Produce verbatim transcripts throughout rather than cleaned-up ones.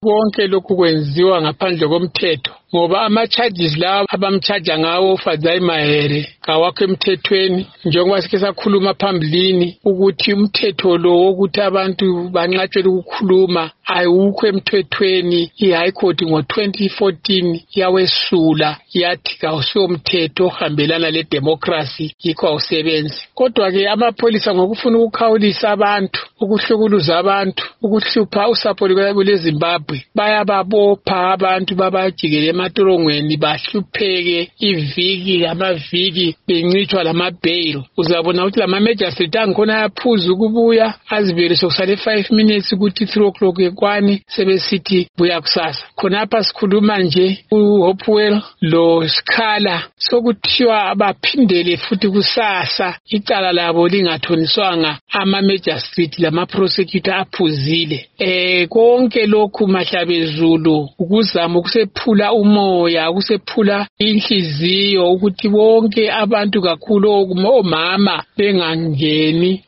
konke lokhu kwenziwa ngaphandle komthetho ngoba ama-charges lawa abamchaja ngawo uFadzayi Mahere kawakho emthethweni njengoba sike sakhuluma phambilini ukuthi umthetho lo wokuthi abantu banqatshelwe ukukhuluma ayiwukho emthethweni. I-High Court ngo twenty fourteen yawesula yathi kawusiwo umthetho ohambelana le-democracy yikho awusebenzi. Kodwa-ke amapholisa ngokufuna ukukhawulisa abantu, ukuhlukuluza abantu, ukuhlupha usapho lweZimbabwe bayababopha abantu babajikele ematorongweni bahlupheke iviki amaviki bencitshwa lama-bail. Uzabona ukuthi lama-magistrate angikhona ayaphuza ukubuya azibele sokusale five minutes ukuthi three o'clock ekwani sebesithi buya kusasa. Khonapha sikhuluma nje uHopewell lo Sikhala sokuthiwa abaphindele futhi kusasa icala labo lingathoniswanga ama-magistrate lama-prosecutor aphuzile. Eh konke lokhu Mahlabezulu ukuzama ukusephula umoya ukusephula inhliziyo ukuthi bonke abantu kakhulu omama bengangeni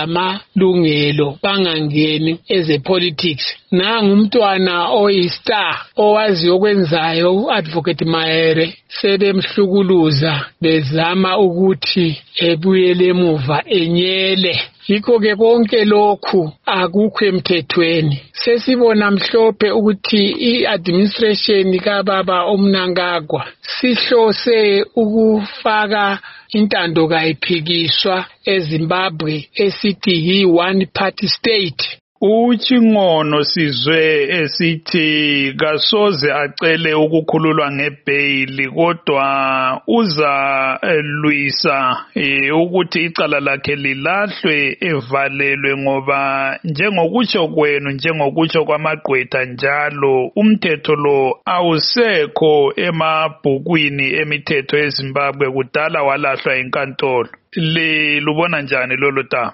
ezamalungelo bangangeni ezepolitics. Nangu umntwana oyistar owazi okwenzayo uAdvocate Mahere sebemhlukuluza bezama ukuthi ebuyele emuva enyele. Yikho-ke konke lokhu akukho emthethweni. Sesibona mhlophe ukuthi i-administration kababa uMnangagwa sihlose ukufaka intando kayiphikiswa eZimbabwe esithi yi-one party state. Uchingono sizwe esithi kasoze acele ukukhululwa ngebhail kodwa uza lwisa ukuthi icala lakhe lilahlwe evalelwe ngoba njengokutsho kwenu njengokutsho kwamagqwetha njalo umthetho lo awusekho emabhukwini emithetho eZimbabwe kudala walahlwa enkantolo. Le lubona njani lolo taba?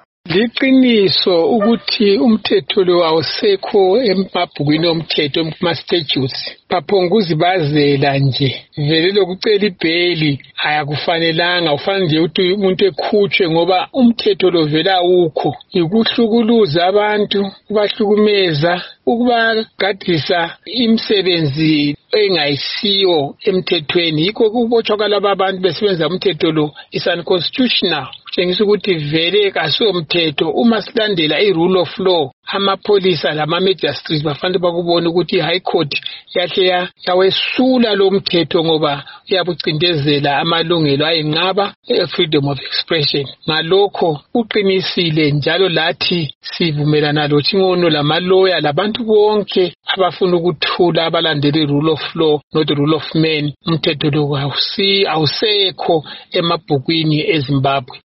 Liqiniso ukuthi umthetho lo awusekho emabhukwini omthetho kuma-statutes. Baphonguzibazela nje vele lokucela ibhail ayakufanelanga ufana nje ukuthi umuntu ekhutshwe ngoba umthetho lo vela ukho. Ukuhlukuluza abantu, kubahlukumeza, ukubagadisa imisebenzi engayisiyo emthethweni. Yikho ukubotshwa kwalaba abantu besebenza umthetho lo is unconstitutional. Kutshengisa ukuthi vele kasiwo umthetho. Uma silandela i-rule of law amapolisa lama-magistrates bafanele bakubona ukuthi i-High Court yahle yawesula lo mthetho ngoba uyabucindezela amalungelo ayinqaba e-freedom of expression. Ngalokho uqinisile njalo lathi sivumelana lo Chingono lamaloya labantu bonke abafuna ukuthula abalandela i-rule of law not the rule of man. Umthetho lo awusekho emabhukwini eZimbabwe.